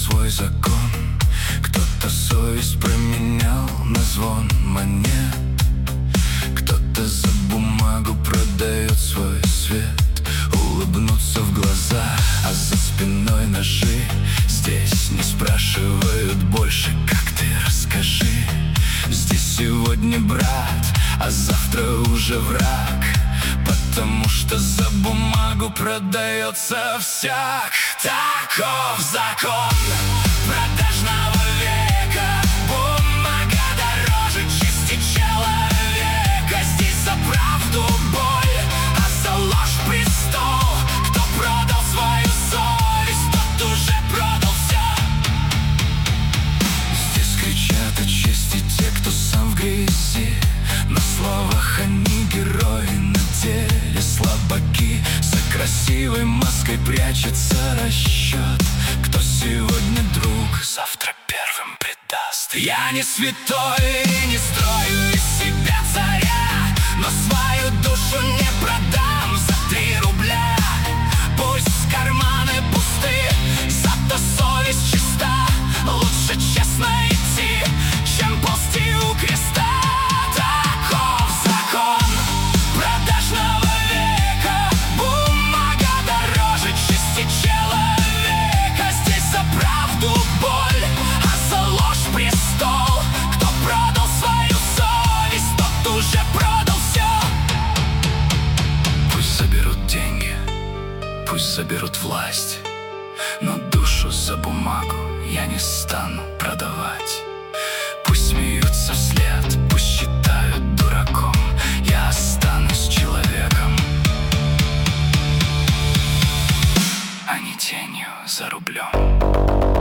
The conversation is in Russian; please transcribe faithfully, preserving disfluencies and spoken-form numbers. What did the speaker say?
свой закон. Кто-то совесть променял на звон монет, кто-то за бумагу продает свой свет. Улыбнуться в глаза, а за спиной ножи. Здесь не спрашивают больше, как ты, расскажи. Здесь сегодня брат, а завтра уже враг, потому что за бумагу продается всяк. Таков закон продажного века. Бумага дороже чести человека. Здесь за правду боль, а за ложь престол. Кто продал свою совесть, тот уже продал все. Здесь кричат о чести те, кто сам в грязи. На словах они герои, на деле слабаки. За красивой маской прячется расчет. Кто сегодня друг, завтра первым предаст. Я не святой и не строю из себя царя, но свою душу не продам за три рубля. Пусть карманы пусты, зато совесть чиста. Лучше честно идти, чем ползти у креста. Таков закон продажного века. Бумага дороже чести человека. Здесь за правду боль, а за ложь престол. Кто продал свою совесть, тот уже продал все. Пусть заберут деньги, пусть заберут власть, но душу за бумагу я не стану продавать. Пусть смеются вслед, пусть считают дураком, я останусь человеком, а не тенью за рублем.